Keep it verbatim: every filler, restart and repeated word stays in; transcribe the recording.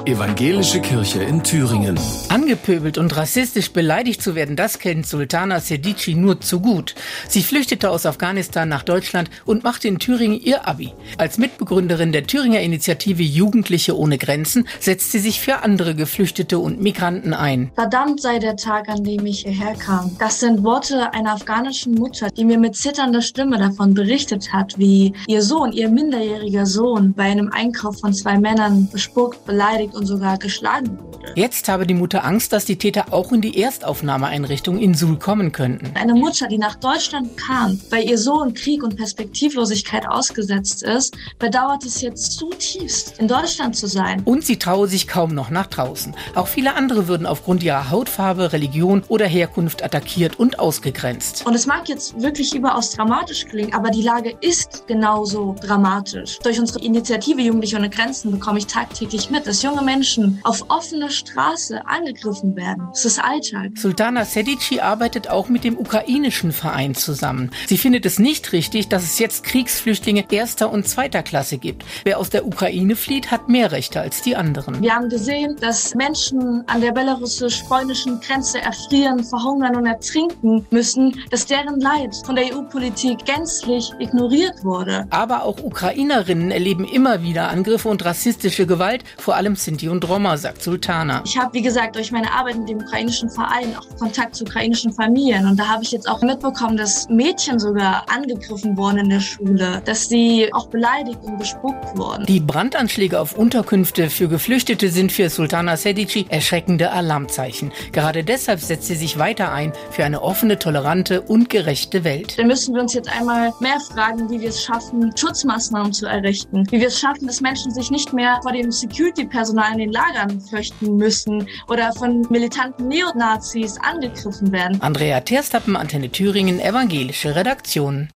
Evangelische Kirche in Thüringen. Angepöbelt und rassistisch beleidigt zu werden, das kennt Sultana Sedici nur zu gut. Sie flüchtete aus Afghanistan nach Deutschland und machte in Thüringen ihr Abi. Als Mitbegründerin der Thüringer Initiative Jugendliche ohne Grenzen setzt sie sich für andere Geflüchtete und Migranten ein. Verdammt sei der Tag, an dem ich hierher kam. Das sind Worte einer afghanischen Mutter, die mir mit zitternder Stimme davon berichtet hat, wie ihr Sohn, ihr minderjähriger Sohn, bei einem Einkauf von zwei Männern bespuckt, beleidigt und sogar geschlagen wurde. Jetzt habe die Mutter Angst, dass die Täter auch in die Erstaufnahmeeinrichtung in Suhl kommen könnten. Eine Mutter, die nach Deutschland kam, weil ihr Sohn Krieg und Perspektivlosigkeit ausgesetzt ist, bedauert es jetzt zutiefst, in Deutschland zu sein. Und sie traue sich kaum noch nach draußen. Auch viele andere würden aufgrund ihrer Hautfarbe, Religion oder Herkunft attackiert und ausgegrenzt. Und es mag jetzt wirklich überaus dramatisch klingen, aber die Lage ist genauso dramatisch. Durch unsere Initiative Jugendliche ohne Grenzen bekomme ich tagtäglich mit, dass junge Menschen auf offener Straße angegriffen werden. Das ist Alltag. Sultana Sedici arbeitet auch mit dem ukrainischen Verein zusammen. Sie findet es nicht richtig, dass es jetzt Kriegsflüchtlinge erster und zweiter Klasse gibt. Wer aus der Ukraine flieht, hat mehr Rechte als die anderen. Wir haben gesehen, dass Menschen an der belarussisch-polnischen Grenze erfrieren, verhungern und ertrinken müssen, dass deren Leid von der E U-Politik gänzlich ignoriert wurde. Aber auch Ukrainerinnen erleben immer wieder Angriffe und rassistische Gewalt, vor allem Sinti und Roma, sagt Sultana. Ich habe, wie gesagt, durch meine Arbeit mit dem ukrainischen Verein auch Kontakt zu ukrainischen Familien. Und da habe ich jetzt auch mitbekommen, dass Mädchen sogar angegriffen wurden in der Schule, dass sie auch beleidigt und bespuckt wurden. Die Brandanschläge auf Unterkünfte für Geflüchtete sind für Sultana Sedici erschreckende Alarmzeichen. Gerade deshalb setzt sie sich weiter ein für eine offene, tolerante und gerechte Welt. Dann müssen wir uns jetzt einmal mehr fragen, wie wir es schaffen, Schutzmaßnahmen zu errichten. Wie wir es schaffen, dass Menschen sich nicht mehr vor dem Security-Personal in den Lagern fürchten müssen oder von militanten Neonazis angegriffen werden. Andrea Terstappen, Antenne Thüringen, evangelische Redaktion.